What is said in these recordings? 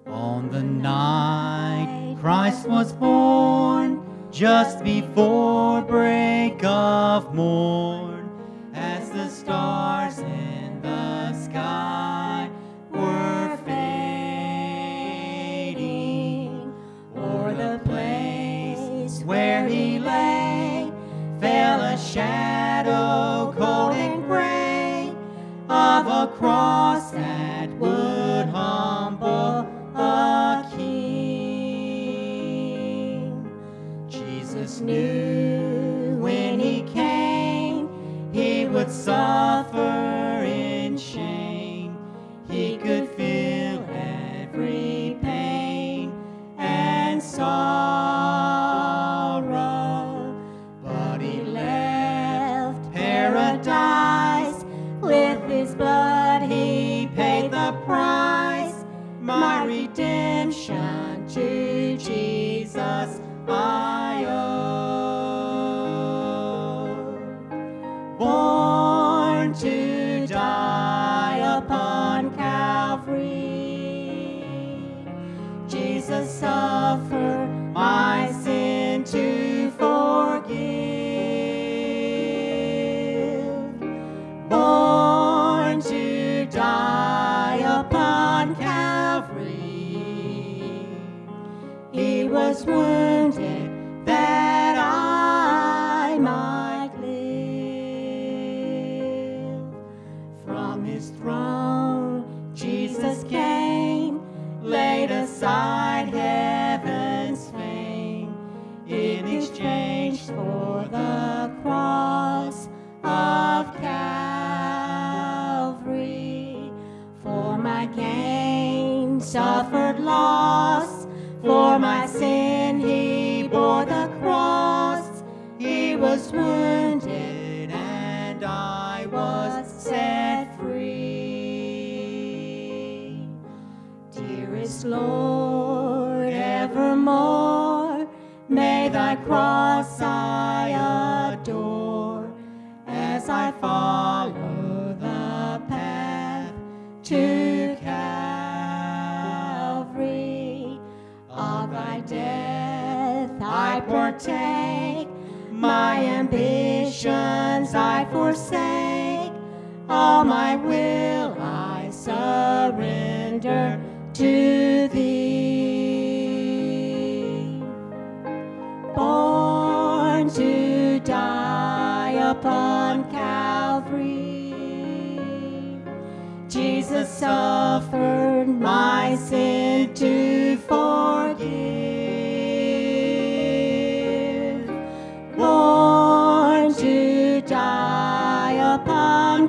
On the night Christ was born, just before break of morn, as the stars in the sky were fading, o'er the place where he lay fell a shadow cold and gray of a cross that would humble a king. Jesus knew when he came he would suffer in shame. He could feel every pain and sorrow, but he left paradise. With his blood he paid the price. My redemption to Jesus I owe. Born to die upon Calvary, Jesus suffered my sin to forgive. Born to die upon Calvary, he was wounded that I might live. From his throne Jesus came, laid aside heaven's fame, in exchange for the cross of Calvary. For my gain suffered loss, for my sin he bore the cross. He was wounded and I was set free. Dearest Lord, evermore may thy cross I adore, as I follow the path to Calvary. Of thy death I partake, my ambitions I forsake, all my will I surrender to thee. Born to die upon Calvary, Jesus suffered my sin to forgive. Born to die upon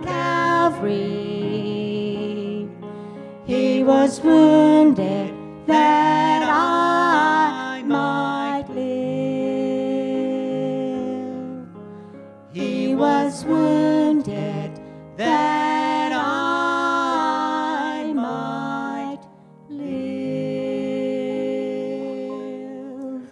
Calvary, he was wounded that I might live. He was wounded